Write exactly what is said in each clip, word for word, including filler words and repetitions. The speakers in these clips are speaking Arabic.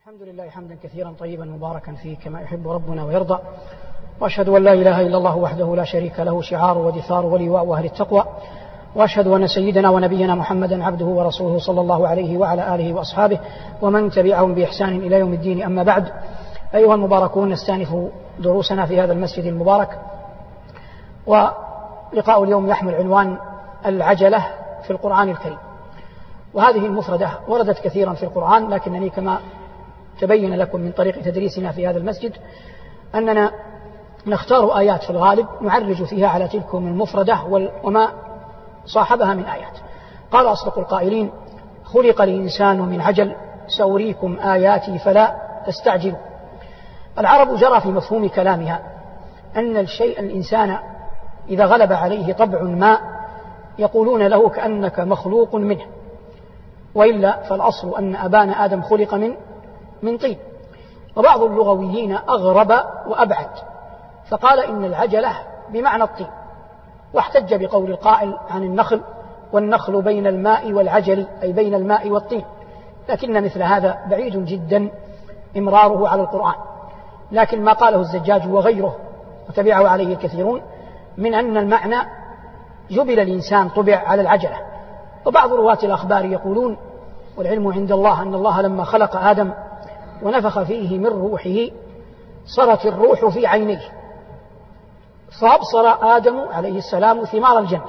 الحمد لله حمدا كثيرا طيبا مباركا فيه كما يحب ربنا ويرضى، وأشهد أن لا إله إلا الله وحده لا شريك له شعار ودثار ولواء أهل التقوى، وأشهد أن سيدنا ونبينا محمدا عبده ورسوله صلى الله عليه وعلى آله وأصحابه ومن تبعهم بإحسان إلى يوم الدين. أما بعد، أيها المباركون، نستأنف دروسنا في هذا المسجد المبارك، ولقاء اليوم يحمل عنوان العجلة في القرآن الكريم. وهذه المفردة وردت كثيرا في القرآن، لكنني كما تبين لكم من طريق تدريسنا في هذا المسجد أننا نختار آيات في الغالب نعرج فيها على تلكم المفردة وما صاحبها من آيات. قال أصدق القائلين: خلق الإنسان من عجل سأريكم آياتي فلا تستعجلوا. العرب جرى في مفهوم كلامها أن الشيء الإنسان إذا غلب عليه طبع ما يقولون له كأنك مخلوق منه، وإلا فالأصل أن أبانا آدم خلق من من طين. وبعض اللغويين أغرب وأبعد فقال إن العجلة بمعنى الطين، واحتج بقول القائل عن النخل: والنخل بين الماء والعجل، أي بين الماء والطين. لكن مثل هذا بعيد جدا إمراره على القرآن. لكن ما قاله الزجاج وغيره وتبعه عليه الكثيرون من أن المعنى جبل الإنسان طبع على العجلة. وبعض رواة الأخبار يقولون: والعلم عند الله أن الله لما خلق آدم ونفخ فيه من روحه صرت الروح في عينيه، فأبصر آدم عليه السلام ثمار الجنة،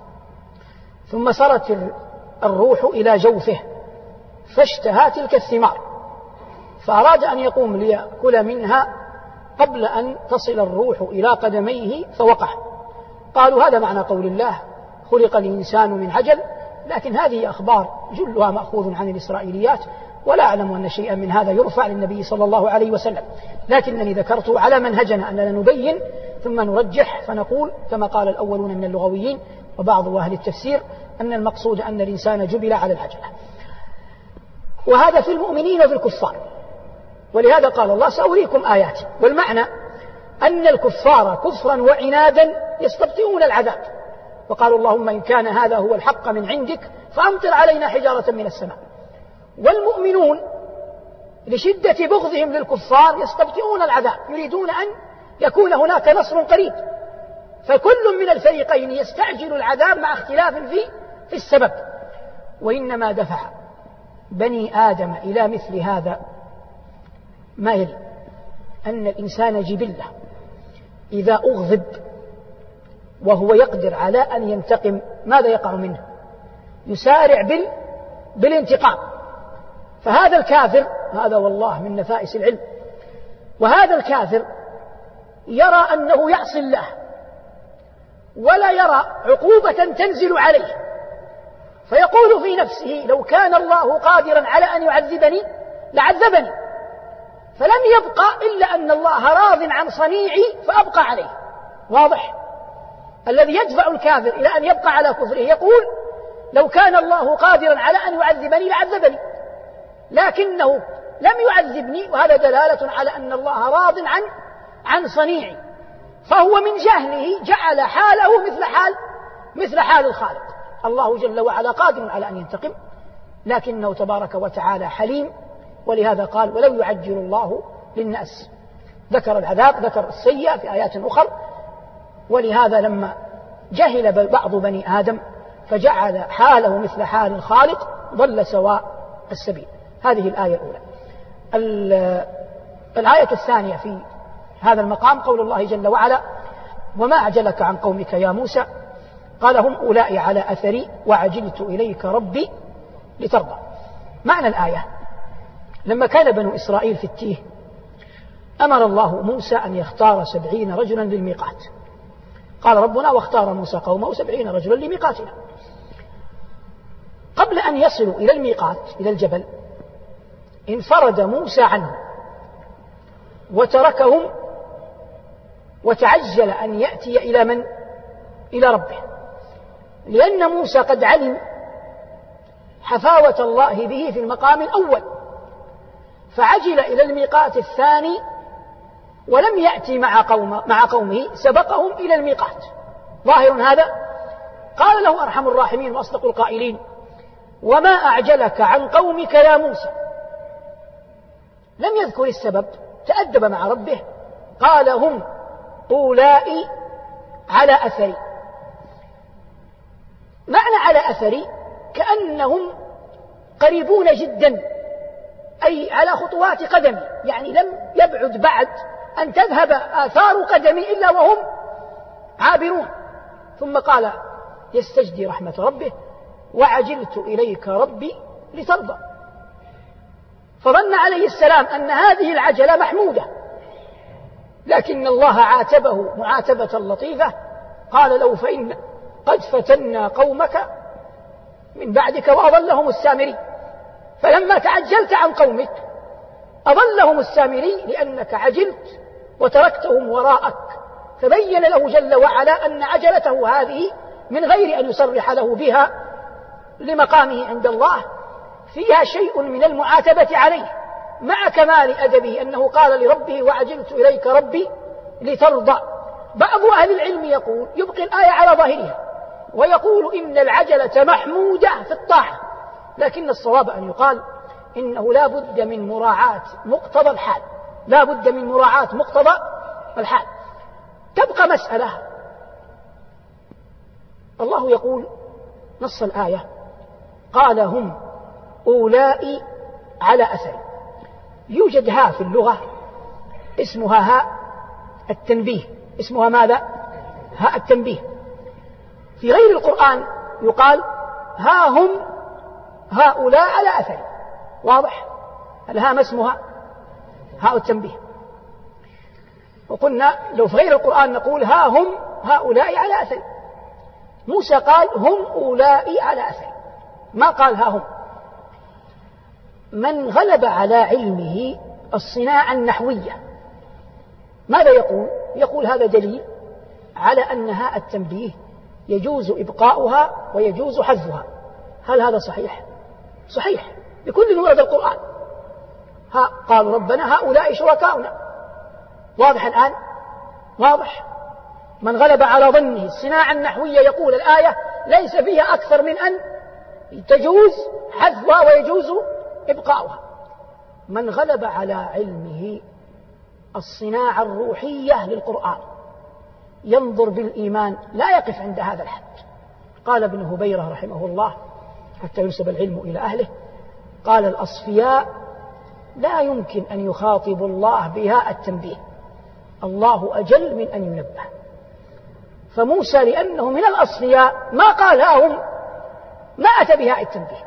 ثم صرت الروح إلى جوفه فاشتهى تلك الثمار، فأراد أن يقوم ليأكل منها قبل أن تصل الروح إلى قدميه فوقع. قالوا هذا معنى قول الله: خلق الإنسان من عجل. لكن هذه أخبار جلها مأخوذ عن الإسرائيليات، ولا أعلم أن شيئا من هذا يرفع للنبي صلى الله عليه وسلم. لكنني ذكرت على منهجنا أننا نبين ثم نرجح، فنقول كما قال الأولون من اللغويين وبعض أهل التفسير أن المقصود أن الإنسان جبل على العجلة. وهذا في المؤمنين وفي الكفار، ولهذا قال الله: سأريكم آياتي. والمعنى أن الكفار كفرا وعنادا يستبطئون العذاب، وقالوا: اللهم إن كان هذا هو الحق من عندك فأمطر علينا حجارة من السماء. والمؤمنون لشدة بغضهم للكفار يستبطئون العذاب، يريدون أن يكون هناك نصر قريب، فكل من الفريقين يستعجل العذاب مع اختلاف في في السبب. وإنما دفع بني آدم إلى مثل هذا ما يلي: أن الإنسان جبلة إذا أغضب وهو يقدر على أن ينتقم ماذا يقع منه؟ يسارع بال بالانتقام. فهذا الكافر، هذا والله من نفائس العلم، وهذا الكافر يرى أنه يعصي الله ولا يرى عقوبة تنزل عليه، فيقول في نفسه: لو كان الله قادرا على أن يعذبني لعذبني، فلم يبقى إلا أن الله راض عن صنيعي فأبقى عليه. واضح؟ الذي يدفع الكافر إلى أن يبقى على كفره يقول: لو كان الله قادرا على أن يعذبني لعذبني، لكنه لم يعذبني، وهذا دلالة على أن الله راض عن عن صنيعي، فهو من جهله جعل حاله مثل حال مثل حال الخالق. الله جل وعلا قادر على أن ينتقم، لكنه تبارك وتعالى حليم، ولهذا قال: ولو يعجل الله للناس. ذكر العذاب، ذكر السيئة في آيات أخرى. ولهذا لما جهل بعض بني آدم فجعل حاله مثل حال الخالق ضل سواء السبيل. هذه الآية الأولى. الآية الثانية في هذا المقام قول الله جل وعلا: وما أعجلك عن قومك يا موسى قال: هم أولئك على أثري وعجلت إليك ربي لترضى. معنى الآية: لما كان بنو إسرائيل في التيه أمر الله موسى أن يختار سبعين رجلا للميقات. قال ربنا: واختار موسى قومه سبعين رجلا لميقاتنا. قبل أن يصلوا إلى الميقات إلى الجبل انفرد موسى عنهم وتركهم، وتعجل أن يأتي إلى من؟ إلى ربه، لأن موسى قد علم حفاوة الله به في المقام الأول، فعجل إلى الميقات الثاني ولم يأتي مع قومه, مع قومه سبقهم إلى الميقات. ظاهر هذا؟ قال له أرحم الراحمين وأصدق القائلين: وما أعجلك عن قومك يا موسى يذكر السبب، تأدب مع ربه، قال هم أولئك على أثري. معنى على أثري كأنهم قريبون جدا، أي على خطوات قدمي، يعني لم يبعد بعد أن تذهب آثار قدمي إلا وهم عابرون. ثم قال يستجدي رحمة ربه وعجلت إليك ربي لترضى. فظن عليه السلام أن هذه العجلة محمودة، لكن الله عاتبه معاتبة لطيفة، قال له فإن قد فتنا قومك من بعدك وأضلهم السامري. فلما تعجلت عن قومك أضلهم السامري لأنك عجلت وتركتهم وراءك. فبين له جل وعلا أن عجلته هذه من غير أن يصرح له بها لمقامه عند الله فيها شيء من المعاتبة عليه، مع كمال أدبه أنه قال لربه وعجلت إليك ربي لترضى. بعض أهل العلم يقول يبقي الآية على ظاهرها ويقول إن العجلة محمودة في الطاعة، لكن الصواب أن يقال إنه لا بد من مراعاة مقتضى الحال، لا بد من مراعاة مقتضى الحال. تبقى مسألة، الله يقول نص الآية قال هم أولئك على أثر. يوجد ها في اللغة اسمها هاء التنبيه، اسمها ماذا؟ هاء التنبيه. في غير القرآن يقال ها هم هؤلاء على أثر. واضح؟ الهاء ما اسمها؟ هاء التنبيه. وقلنا لو في غير القرآن نقول ها هم هؤلاء على أثر. موسى قال هم أولئك على أثر، ما قال ها هم. من غلب على علمه الصناعة النحوية ماذا يقول؟ يقول هذا دليل على أن هاء التنبيه يجوز إبقاؤها ويجوز حذفها. هل هذا صحيح؟ صحيح بكل ورد القرآن. ها قالوا ربنا هؤلاء شركاؤنا. واضح الآن؟ واضح. من غلب على ظنه الصناعة النحوية يقول الآية ليس فيها أكثر من أن تجوز حذفها ويجوز إبقاؤها. من غلب على علمه الصناعة الروحية للقرآن ينظر بالإيمان لا يقف عند هذا الحد. قال ابن هبيرة رحمه الله حتى ينسب العلم إلى أهله، قال الأصفياء لا يمكن أن يخاطب الله بهاء التنبيه، الله أجل من أن ينبه. فموسى لأنه من الأصفياء ما قال ها هم، ما أتى بهاء التنبيه.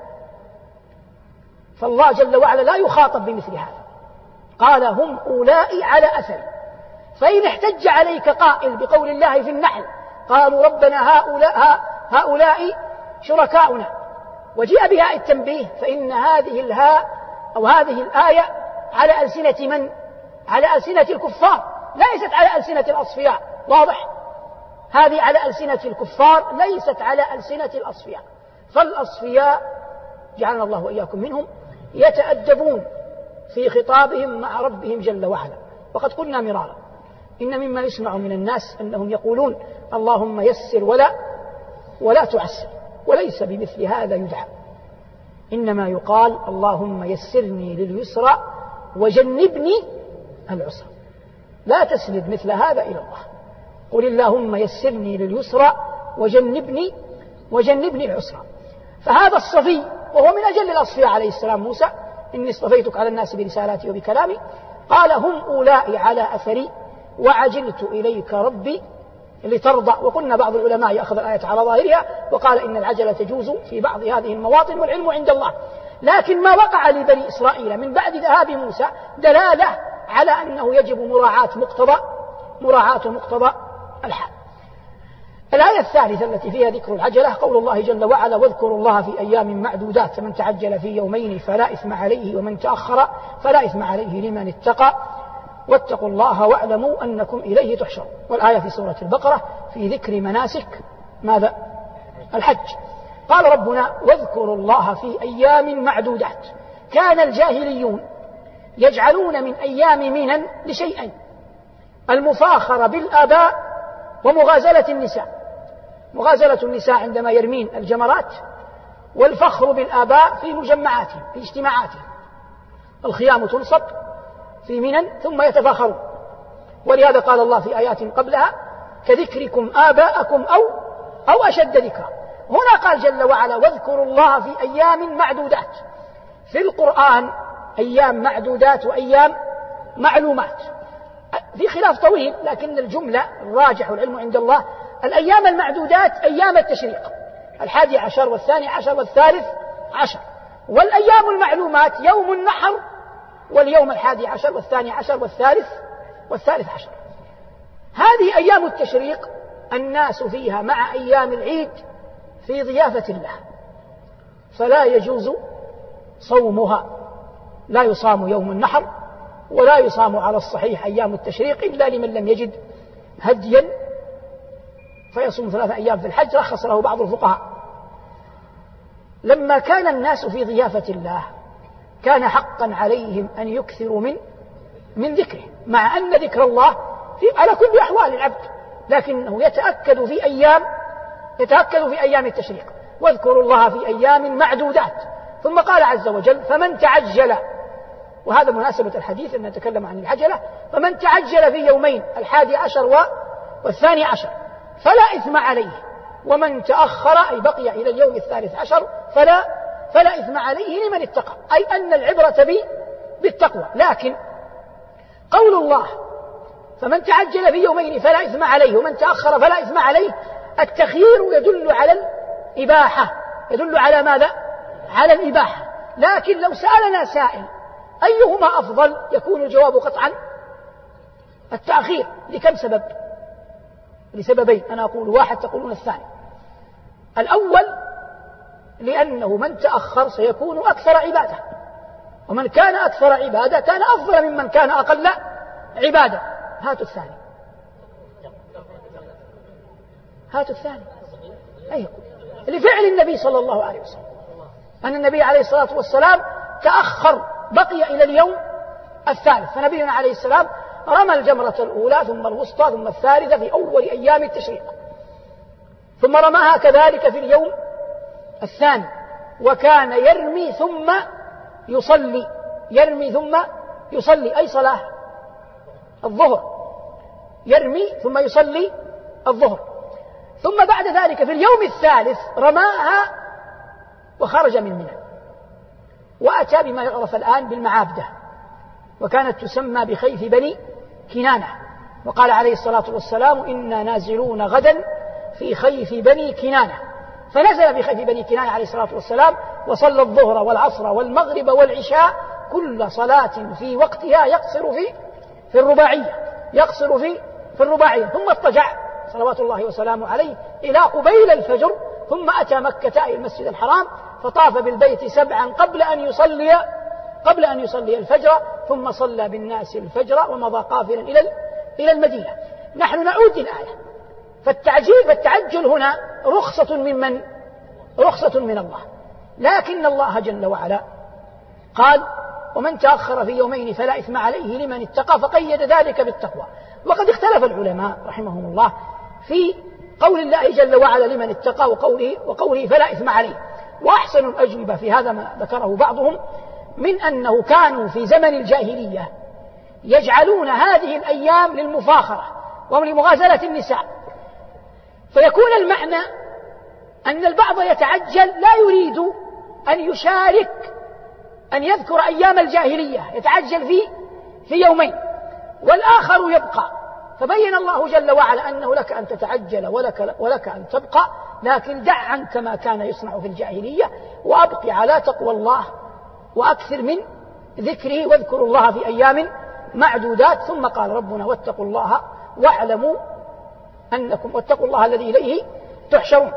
فالله جل وعلا لا يخاطب بمثل هذا، قال هم أولئك على أثر. فإن احتج عليك قائل بقول الله في النحل قالوا ربنا هؤلاء, هؤلاء شركاؤنا وجاء بهاء التنبيه، فإن هذه الهاء أو هذه الآية على ألسنة من؟ على ألسنة الكفار، ليست على ألسنة الأصفياء. واضح؟ هذه على ألسنة الكفار ليست على ألسنة الأصفياء. فالأصفياء جعلنا الله وإياكم منهم يتأدبون في خطابهم مع ربهم جل وعلا. وقد قلنا مرارا إن مما يسمع من الناس أنهم يقولون اللهم يسر ولا ولا تعسر، وليس بمثل هذا يدعى، إنما يقال اللهم يسرني لليسرى وجنبني العسرى. لا تسند مثل هذا إلى الله، قل اللهم يسرني لليسرى وجنبني وجنبني العسرى. فهذا الصفي وهو من أجل الأصفياء عليه السلام موسى إني اصطفيتك على الناس برسالاتي وبكلامي، قال هم أولئك على أثري وعجلت إليك ربي لترضى. وقلنا بعض العلماء يأخذ الآية على ظاهرها وقال إن العجلة تجوز في بعض هذه المواطن والعلم عند الله. لكن ما وقع لبني إسرائيل من بعد ذهاب موسى دلالة على أنه يجب مراعاة مقتضى مراعاة مقتضى الحال. الآية الثالثة التي فيها ذكر العجلة قول الله جل وعلا واذكروا الله في أيام معدودات فمن تعجل في يومين فلا إثم عليه ومن تأخر فلا إثم عليه لمن اتقى واتقوا الله واعلموا أنكم إليه تحشرون. والآية في سورة البقرة في ذكر مناسك ماذا؟ الحج. قال ربنا واذكروا الله في أيام معدودات. كان الجاهليون يجعلون من أيام منن لشيئين: المفاخرة بالآباء ومغازلة النساء. مغازلة النساء عندما يرمين الجمرات، والفخر بالآباء في مجمعاتهم في اجتماعاتهم. الخيام تنصب في منن ثم يتفاخرون. ولهذا قال الله في آيات قبلها كذكركم آباءكم أو أو أشد ذكرا. هنا قال جل وعلا واذكروا الله في أيام معدودات. في القرآن أيام معدودات وأيام معلومات، في خلاف طويل، لكن الجملة الراجح والعلم عند الله الأيام المعدودات أيام التشريق، الحادي عشر والثاني عشر والثالث عشر، والأيام المعلومات يوم النحر واليوم الحادي عشر والثاني عشر والثالث والثالث عشر. هذه أيام التشريق الناس فيها مع أيام العيد في ضيافة الله، فلا يجوز صومها، لا يصام يوم النحر ولا يصام على الصحيح أيام التشريق إلا لمن لم يجد هديا فيصوم ثلاثة أيام في الحج، رخص له بعض الفقهاء. لما كان الناس في ضيافة الله كان حقا عليهم أن يكثروا من من ذكره، مع أن ذكر الله في على كل أحوال العبد، لكنه يتأكد في أيام يتأكد في أيام التشريق. واذكروا الله في أيام معدودات. ثم قال عز وجل فمن تعجل، وهذا مناسبة الحديث أن نتكلم عن العجلة، فمن تعجل في يومين الحادي عشر والثاني عشر فلا إثم عليه، ومن تأخر أي بقي إلى اليوم الثالث عشر فلا فلا إثم عليه لمن اتقى، أي أن العبرة بي بالتقوى. لكن قول الله فمن تعجل في يومين فلا إثم عليه ومن تأخر فلا إثم عليه، التخيير يدل على الإباحة، يدل على ماذا؟ على الإباحة. لكن لو سألنا سائل أيهما أفضل، يكون الجواب قطعا التأخير. لكم سبب؟ لسببين، أنا أقول واحد تقولون الثاني. الأول لأنه من تأخر سيكون أكثر عبادة، ومن كان أكثر عبادة كان أفضل ممن كان أقل عبادة. هاتوا الثاني هاتوا الثاني أيه؟ لفعل النبي صلى الله عليه وسلم، أن النبي عليه الصلاة والسلام تأخر بقي إلى اليوم الثالث، فنبينا عليه السلام رمى الجمرة الأولى ثم الوسطى ثم الثالثة في أول أيام التشريق، ثم رماها كذلك في اليوم الثاني، وكان يرمي ثم يصلي يرمي ثم يصلي أي صلاة الظهر، يرمي ثم يصلي الظهر. ثم بعد ذلك في اليوم الثالث رماها وخرج من منى وأتى بما يعرف الآن بالمعابدة، وكانت تسمى بخيف بني كنانة. وقال عليه الصلاة والسلام إنا نازلون غدا في خيف بني كنانة، فنزل بخيف بني كنانة عليه الصلاة والسلام وصلى الظهر والعصر والمغرب والعشاء كل صلاة في وقتها يقصر في في الرباعية يقصر في في الرباعية ثم اضطجع صلوات الله وسلامه عليه إلى قبيل الفجر، ثم أتى مكة أي المسجد الحرام فطاف بالبيت سبعا قبل أن يصلي قبل أن يصلي الفجر، ثم صلى بالناس الفجر ومضى قافلا إلى إلى المدينة. نحن نعود الآية، فالتعجيل فالتعجل هنا رخصة من من؟ رخصة من الله، لكن الله جل وعلا قال ومن تأخر في يومين فلا إثم عليه لمن اتقى، فقيد ذلك بالتقوى. وقد اختلف العلماء رحمهم الله في قول الله جل وعلا لمن اتقى وقوله, وقوله فلا إثم عليه. وأحسن الأجوبة في هذا ما ذكره بعضهم من أنه كانوا في زمن الجاهلية يجعلون هذه الأيام للمفاخرة ولمغازلة النساء، فيكون المعنى أن البعض يتعجل لا يريد أن يشارك أن يذكر أيام الجاهلية، يتعجل في في يومين، والآخر يبقى. فبين الله جل وعلا أنه لك أن تتعجل ولك, ولك أن تبقى، لكن دع عنك ما كان يصنع في الجاهلية وأبقي على تقوى الله وأكثر من ذكره، واذكروا الله في أيام معدودات. ثم قال ربنا واتقوا الله واعلموا أنكم واتقوا الله الذي إليه تحشرون.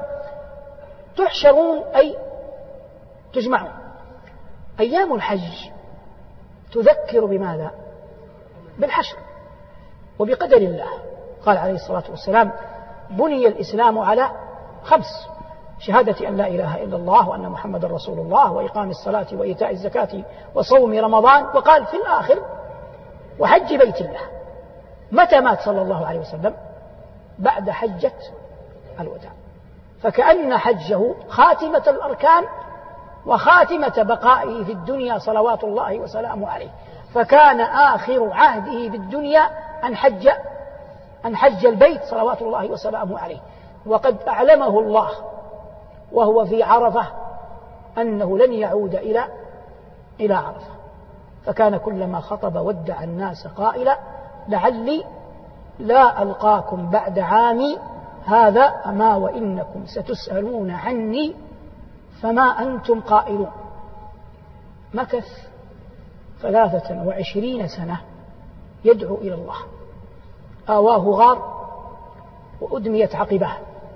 تحشرون أي تجمعون. أيام الحج تذكر بماذا؟ بالحشر وبقدر الله. قال عليه الصلاة والسلام بني الإسلام على خمس: شهادة أن لا إله إلا الله وأن محمد رسول الله وإقام الصلاة وإيتاء الزكاة وصوم رمضان. وقال في الآخر وحج بيت الله. متى مات صلى الله عليه وسلم؟ بعد حجة الوداع، فكأن حجه خاتمة الأركان وخاتمة بقائه في الدنيا صلوات الله وسلامه عليه. فكان آخر عهده بالدنيا أن حج أن حج البيت صلوات الله وسلامه عليه، وقد أعلمه الله وهو في عرفة أنه لن يعود إلى إلى عرفة، فكان كلما خطب ودع الناس قائلا لعلي لا ألقاكم بعد عامي هذا أما وإنكم ستسألون عني فما أنتم قائلون. مكث ثلاثة وعشرين سنة يدعو إلى الله، آواه غار وأدميت عقبه،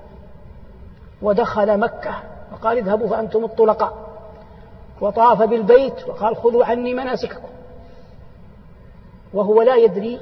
ودخل مكة وقال اذهبوا فأنتم الطلقاء، وطاف بالبيت وقال خذوا عني مناسككم، وهو لا يدري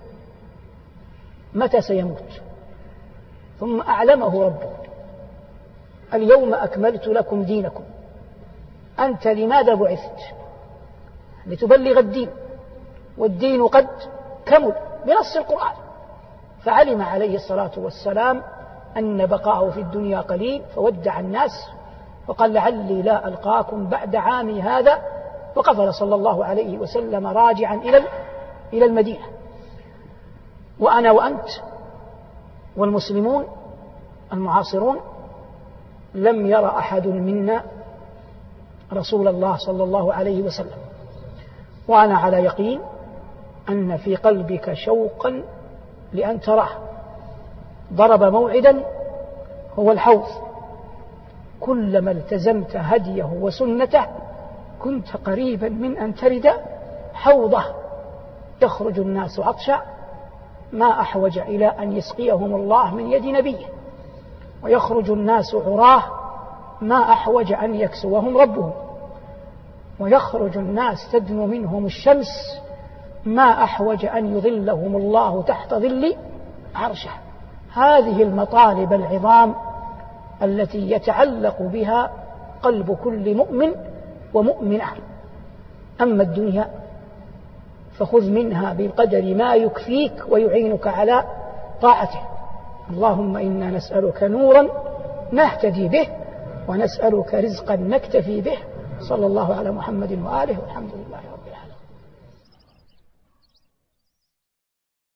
متى سيموت. ثم أعلمه ربه اليوم أكملت لكم دينكم. أنت لماذا بعثت؟ لتبلغ الدين، والدين قد كمل بنص القرآن. فعلم عليه الصلاة والسلام أن بقاءه في الدنيا قليل، فودع الناس وقال لعلي لا ألقاكم بعد عامي هذا، وقفل صلى الله عليه وسلم راجعا إلى إلى المدينة. وأنا وأنت والمسلمون المعاصرون لم يرى أحد منا رسول الله صلى الله عليه وسلم، وأنا على يقين أن في قلبك شوقا لأن تراه. ضرب موعدا هو الحوض، كلما التزمت هديه وسنته كنت قريبا من أن ترد حوضه. يخرج الناس عطشا ما أحوج إلى أن يسقيهم الله من يد نبيه، ويخرج الناس عراه ما أحوج أن يكسوهم ربهم، ويخرج الناس تدنو منهم الشمس ما أحوج أن يظلهم الله تحت ظل عرشه. هذه المطالب العظام التي يتعلق بها قلب كل مؤمن ومؤمنة. أما الدنيا فخذ منها بقدر ما يكفيك ويعينك على طاعته. اللهم إنا نسألك نورا نهتدي به، ونسألك رزقا نكتفي به. صلى الله على محمد وآله، والحمد لله رب العالمين.